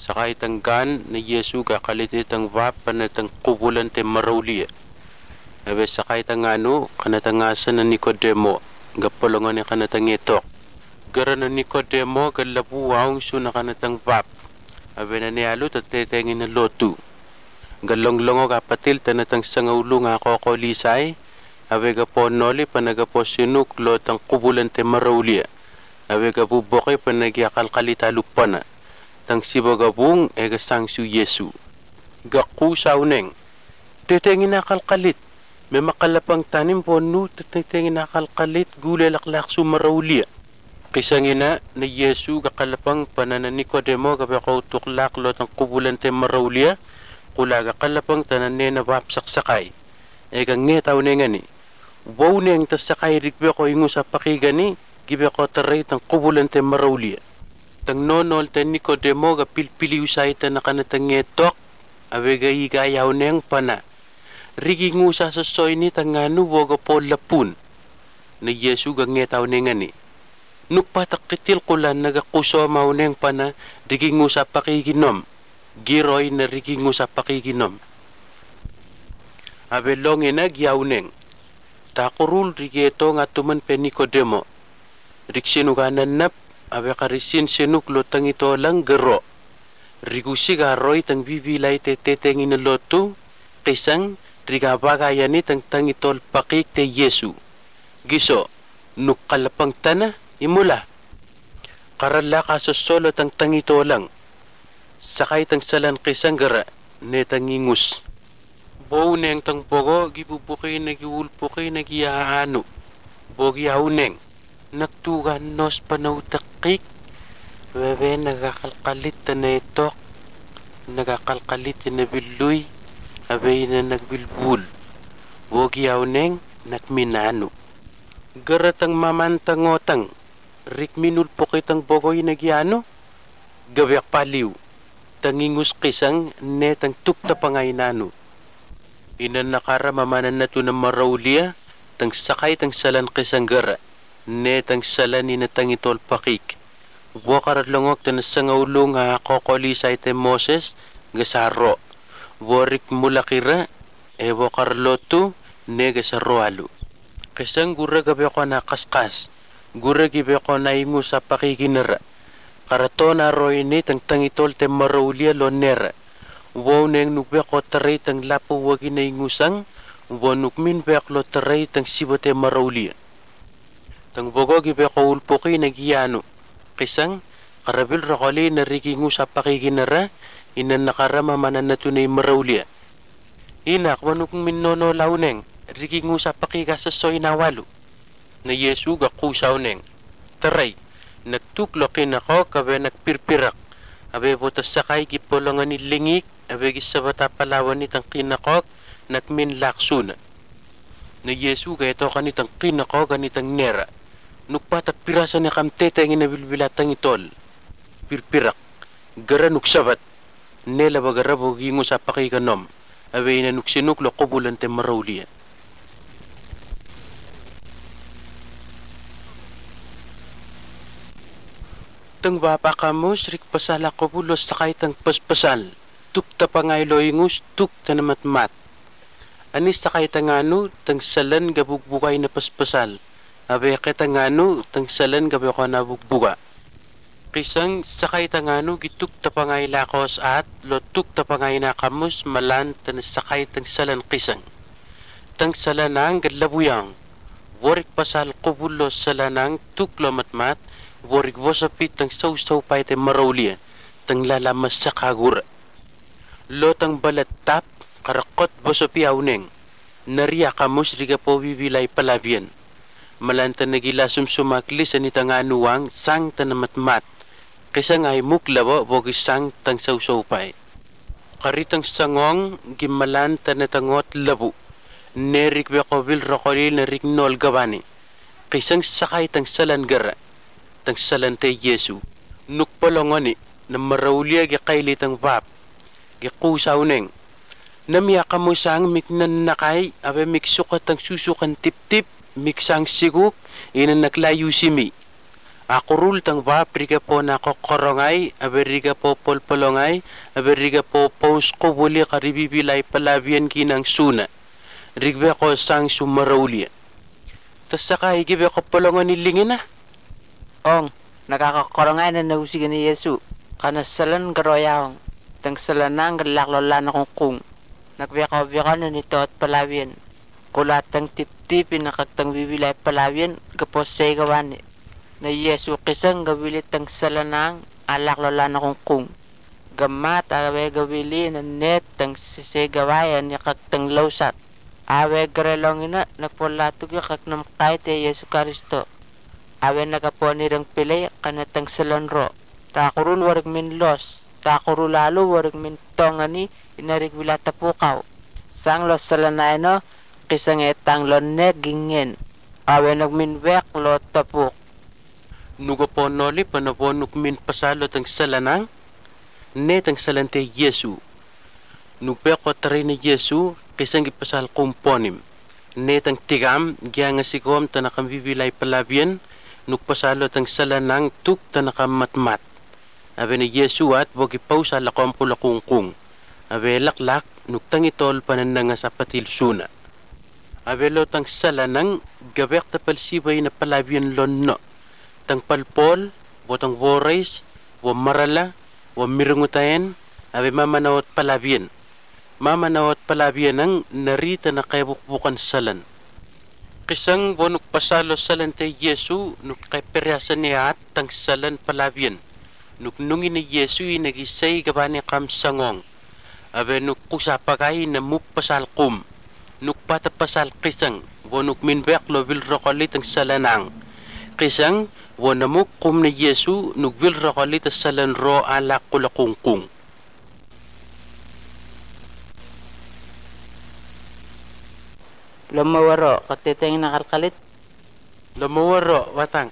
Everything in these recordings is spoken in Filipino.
Sakay tanggan ni Yesu kakalitit ang vap panatang kubulan te marawli. Abe sakay tangano kanatangasan na Nicodemo gapolongan ni kanatang itok. Gara na Nicodemo galabuwang su na kanatang vap. Abe na nialo tatetengin na lotu. Galonglongo kapatil tanatang sangaulu nga kokolisay. Abe gapo noli panagapo sinuk lo tang kubulan te marawli. Abe gapo boke panagyakalkalita lupana. Tang sibagabung egasang su Yesu. Gaku sauneng. Tetengin nakalkalit. May makalapang tanim po no tetengin nakalkalit gulay laklak su marawli. Kisangina na Yesu gakalapang pananan Nicodemo gabako tuklak lo tang kubulan te marawli. Kula gakalapang tanan na wapsak sakay. Egang ngetaw nengani. Wow neng tas sakay rikbe ko ingo sa pakigani gibe ko taray tang kubulan te marawli. Tang nonol te Nicodemo ga pilpili usay ta nakanatang ngetok abe ga igayaw neng pana. Rigi ngusa sa soy ni tanganu woga po lapun. Na Yesu ga ngetaw nengani. Nukpatak kitil kulan nagakuso maw neng pana rigi ngusa pakiginom. Giroy na rigi ngusa pakiginom. Abe longe na giyaw neng. Takurul rigi ito nga tuman pe Nicodemo. Riksinuganan nap abe karisin sinuklo tang ito lang gero. Rigusi garoy tang bibilay te tetengin na loto. Kisang rigabagayan ni tang itol pakik te Yesu. Giso, nukalapang tana, imula. Karala kasosolo tang ito lang. Sakay tang salan kisang gara, netang ingus. Bow neng tang bogo, gibubukay na giulpukay na giyaano. Bogiyaw neng. Nagtugan nos panautakik. Bebe nagakalkalit na itok. Nagakalkalit na biluy. Abay na nagbilbul. Bogiyaw neng nakminano. Garatang mamantangotang. Rikminul po kitang bogoy na giano. Gawiak paliw. Tangingus kisang netang tukta pangay nano. Inan nakara mamanan na to ng marawliya. Tang sakay tang salan kisang gara. Netang salan ni natang itol pakik. Wakarat langok ta nasangawlo nga kokolisay te Moses gasaro. Warik mulakira e wakarloto ne gasaro alu. Kasang gura gabi ko na kaskas. Gura gabi ko na ingo sa pakikinara. Karato na roy ni tang itol te marawliya lo nera. Wow neng nukbe ko taray tang lapo wagi na ingusang. Wow nukmin bek lo taray tang sibote marawliya. Tang bogo gibe ko ulpuki na giyano. Kisang karabil rakali na rigingo sa pakikinara. Inan nakarama manan na tunay marawliya. Inak wanuk minnono launeng. Rigingo sa pakikasasoy na walo. Na Yesu gakusaw neng. Taray. Nagtuklokin ako kabe nagpirpirak. Abe butas sakay gipolongan ni lingik. Abe gisabata palawan nitang kinakok. Nakmin laksuna. Na Yesu gaito kanitang kinakok kanitang nera. Nukpatak pirasa na kamtete ang inabilbilatang itol. Pirpirak. Gara nuksabat. Nela bagarabo gingo sa pakikanom. Abe na nuksinuklo kubulan te marawliya. Tang bapa kamos rik pasala kubulos sakay tang paspasal. Tukta pangay loingus tukta na matmat. Anis sakay tangano tang salan gabugbugay na paspasal. Abe ketangano tang salan gabi ko na bugbuga. Kisang sakay tangano gituk tapangay lakos at lotuk tapangay na kamus malan tan sakay tang salan kisang. Tang salanang gadlabuyang. Warik pasal kubulos salanang tuklo matmat. Warik wasapit tang saw-saw pa ite marawliya. Tang lalamas sa kagura. Lotang balat tap karakot wasapi auneng. Nariya kamus riga po bibilay palabian. Malanta nagilasum sumakli sa nitanganuang sang tanamatmat. Kaysa nga'y muklawa bogis sang tang sausawpay. Karitang sangong gimalanta natangot labu. Nerik bekobil rokolil na rignol gawani. Kaysang sakay tang salan gara. Tang salan te Yesu. Nukpalongoni na marawliya gikaili tang vap. Gikusaw neng. Namiyaka mo sang miknan nakay abe miksukat tang susukan tip-tip. Miksang siguk, inan naglayo si mi. Akurul tang vap riga po na kokorongay, aberiga po polpolongay, aberiga po pos ko buli karibibilay palavian kinang suna. Rigbe ko sang sumarawli. Tas saka igibe ko polongan nilingin na. Ong, nakakakorongay na nausigan ni Yesu. Kanasalan garoyahong. Tang salanang galaklola na kung. Nagbiakaw-biakaw na nito at palavian. Kulatang tip-tipin na kagtang bibilay palavian. Gapos say gawan na Yesu kisang gawilit tang salanang alaklola na kung. Gamat awe gawili na net tang sisigawayan ni kagtang lausat. Awe garelong ina nagpulatog ya kag namkay te Yesu Karisto. Awe nagaponi rang pilay kanatang salanro. Takurul warag min los. Takuru lalo warig min tongani inarig wilata pukaw. Sang lo salanay no, kisang etang lo negingen. Awe nagmin wek lo tapuk. Nugo po noli panabonuk min pasalo tang salanang, net ang salante Yesu. Nugpe ko taray ni Yesu, kisang ipasal kumponim. Net ang tigam, gya nga sigom tanakam bibilay palabian, nugpasalo tang salanang tuk tanakam matmat. Abe ni Yesu at bogi pausa lakom pula kungkung. Abe laklak nuktangitol panandanga sa patil suna. Abe lo tang salanang gabek tapal sibay na palabian lonno. Tang palpol, botang vorais, wo marala, wo mirungutayan, abe mamanawat palabian. Mamanawat palabian ang narita na kaibukbukan salan. Kisang bonuk pasalo salan tay Yesu nuk kay peryasan niya at tang salan palabian. Nuknungin ni Yesu nagisay gabani kam sangong. Abe nuk kusapagay na mupasal kum. Nuk patapasal kisang. Wonuk minbek lo vilrokolit ang salanang. Kisang wanamuk kum ni Yesu nuk vilrokolit ang salanro ala kulakungkung. Lumawaro, katiteng nakalkalit. Lumawaro, watang.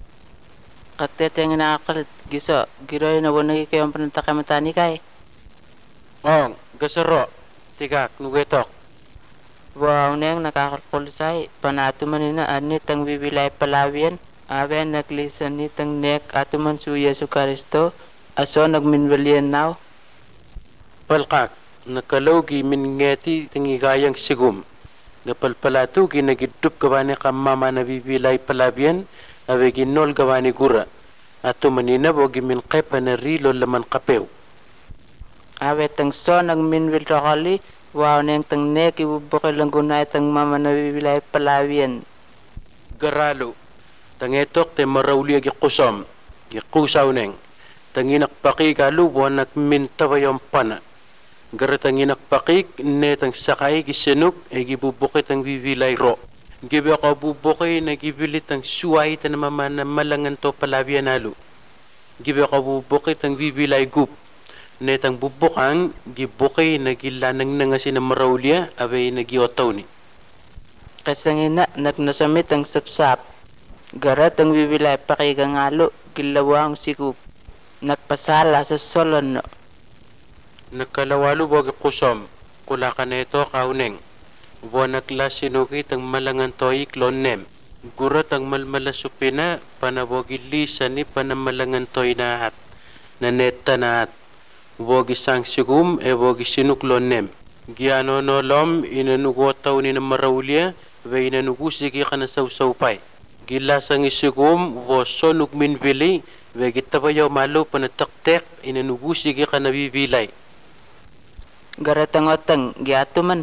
Katiteng nakakalit. Giso, giroy na wanagi kayong panantakamata ni kay. Ong, gasaro. Tigak, nugetok. Wow, neng nakakalkulisay. Panatuman nina anit ang bibilay palawian. Awe naglisan nitang nek atuman su Yesu Karisto. Aso nagminwalian now. Palkak, nakalawgi min ngeti tingigayang sigum. Napalpalato ginagidup gawani kamama na bibilay palabian. Awe ginol gawani gura. Ato manina bogi min kepa na rilo laman kapew. Awe tang so nagminwil rakali. Wow, neng tang nek ibubukay lang gunay tang mama na bibilay palawian. Garalo. Tangetok te marawli agi kusom. Gikusaw neng. Tanginak pakik alubuan nagmintawayong pana. Garatanginak pakik netang sakay gisinuk ay gibubukit ang bibilay ro. Gibe ako bubukay na gibilit ang suway na malangan to palabian alu. Gibe ako bubukit ang bibilay gup. Netang bubukang gibukay na gilanang nangasin na marawliya abay nagiotaw ni. Kasangina nagnasamit ang sapsap. Garat ang bibilay pakikangalo gilawa ang sikup. Nagpasala sa solon no. Nagkalawalo wag kusom. Kula ka na ito kauneng. Buwan naglas sinukit ang malangan to'y klonem. Gurat ang malmalasupina panawagilisa ni panamalangan to'y nahat. Naneta nahat. Wag isang sigum e wag sinuklonem. Giano nolom inanugotaw ni na marawliya wa inanugusigi ka na sawsawpay. Gilasang isigum wo sonug minvili wa gitabayaw malo panataktek inanugusigi ka na bibilay. Garatang-otang giato man.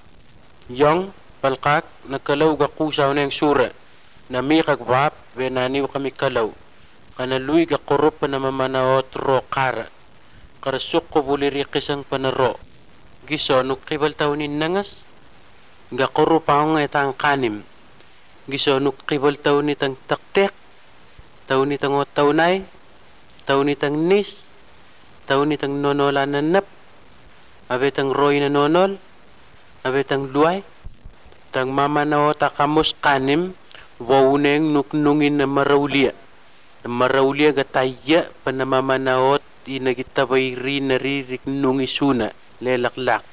Yong, palkak, nagkalaw gakusaw na yung sura. Nami kagwap, benaniw kami kalaw. Kanaluy gakurup pa na mamanaot ro kara. Karasuk ko bulirikis ang panaro. Giso, nukibal taunin nangas. Gakurup ako nga itang kanim. Giso, nukibal taunit ang taktek. Taunit ang taunay. Taunit ang nis. Taunit ang nonola na nap. Abet ang roy na nonol. Abet ang luay. Tang mama na o takamus kanim. Wauneng nuknungin na marawliya. Na marawliya gataya panamamanaot inagitabay rin naririk nung isuna. Lelaklak.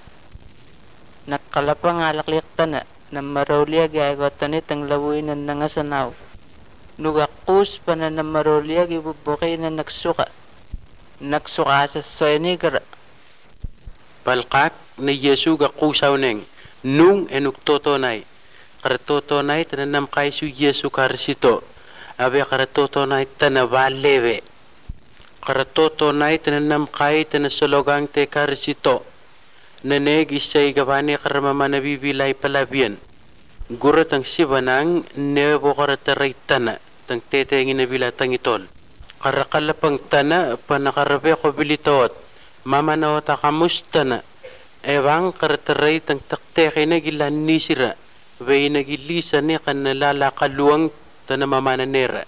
Nakalapang alaklik ta na marawliya gagotanit ang lawin ng nangasanaw. Nugakus pa na namarulya gibubuki na nagsuka. Nagsuka sa soynigar. Palkak na Yesu ga kusaw neng nung enuk totonay. Karatotonay tananam kay su Yesu karsito. Abe karatotonay tanabaleve. Karatotonay tananam kay tanasologang te karsito. Naneg isay gabani karamama nabibilay palabian. Gurat ang sibanang nebo karataray tana. Tang tetengin nabila tangitol. Karakalapang tana panakarabe ko bilitot. Mama na wata kamusta na. Ewang karataray tang takteke na gilan nisira. Way nagilisa ni kan nalalakaluang tanamama na nera.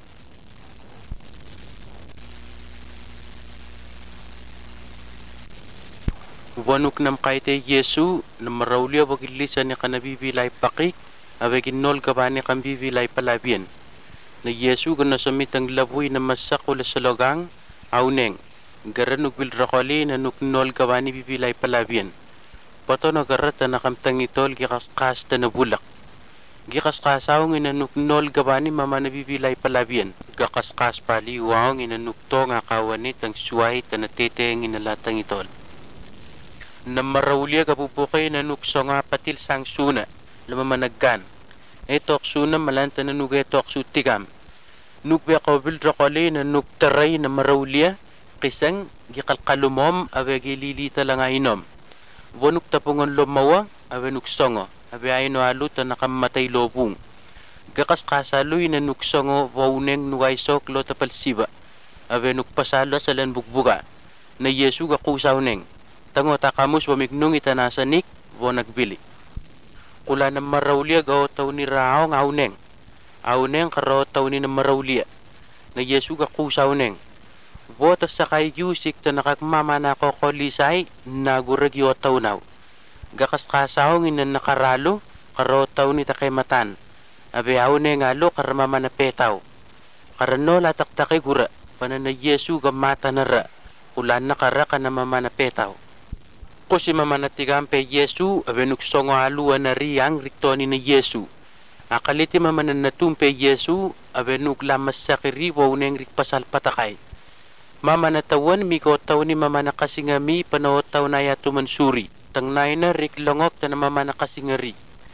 Wanuk nam kaite Yesu na marawliya wagilisa ni kan nabibilay pakik. Awe ginol kabani kan bibilay palabian. Na Yesu gana samitang labuy na masakula sa logang. Auneng. Garanuk bil rakoli na nuknol kabani bibilay palabian. Pato na garata na kamtang itol gikaskas na bulak. Gikaskasaw ng inanuknol gabani mama na bibilay palabian. Gakaskas pali wawang inanukto nga kawanit ang suway tanatete ang inalatang itol. Namarawliya kapupukay na nukso nga patil sang suna, lamamanaggan. Etok suna malanta na nugetok sutikam. Nukbe kobil rakoli na nuktaray na marawliya, kisang gikalkalumom awe gililita lang inom. Wanuk tapungan lomawa, awe nuksongo, awe ayno aluta nakamatay lobung. Gakas kasaloy na nuksongo wauneng nuwaysok lo tapalsiba, awe nukpasalo sa lanbugbuga, na Yesu gakusaw neng. Tango takamus wamignung itanasanik, wo nagbili. Kula na marawliya gaw taw ni Rao ng auneng. Auneng karo taw ni na marawliya, na Yesu gakusaw neng. Botas sa kay Yusik ta nakagmama na kokolisay nagurag yu tawnaw. Gakas kasaw ng nakaralo karo taw ni takay matan. Abe aune ngalo karamama na petaw. Karano lataktakay gura panan na Yesu gamata na ra. Ulan na kara ka na mama na petaw. Kusi mama na tigampe Yesu abe nuksongo aluan na riyang riktoni na Yesu. Akaliti mama na natumpe Yesu abe nuglamas sa kiriwaw neng rikpasal patakay. Mama na tawan mi ko taw ni mama na kasingami panawat taw na yato mansuri. Tang nay na riklongok ta na mama na kasingari.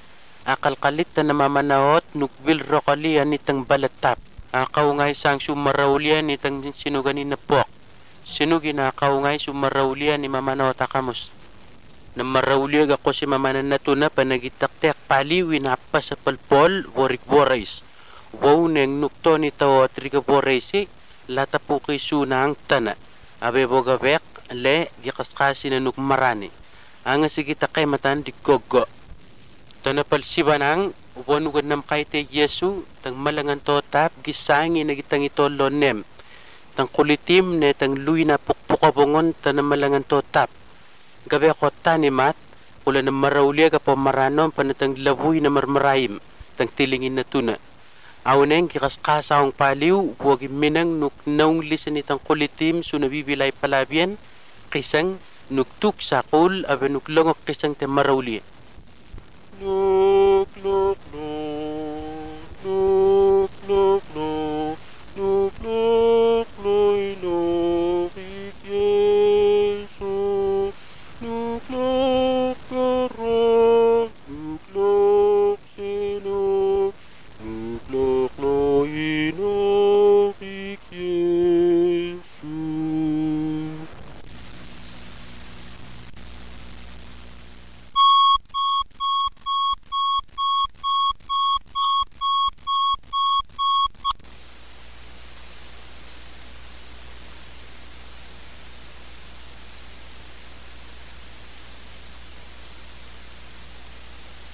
Akal kalit ta na mama na ot nukbil rokalian nitang balatap. Akaw ngay sang sumarawlian nitang sinuganin na pok. Sinugin akaw ngay sumarawlian ni mama na otakamus. Na marawliag ako si mama na natuna panagitaktek paliwin apa sa palpol worik borais. Wow neng nukto ni tawo triga boraisi. Lata po kay sunang tana. Abe bogavek le gikaskasi na nukmarani. Ang sigita kay matan di gogo. Tanapal sibanang uwanugad nam kay te Yesu tang malangan to tap gisangi na gitang ito lonem. Tang kulitim ne tang luy na pukpukabungon tanang malangan to tap. Gabi ko tanimat ula na marawliya ka po maranom panatang labuy na marmarayim tang tilingin na tuna. Auneng kikaskasawang paliw, huwag minang nuknaong lisan itang kulitim so nabibilay palabian, kisang nuktuk sakul abe nuklongok kisang temarawli. Luk, luk, luk, luk, luk, luk.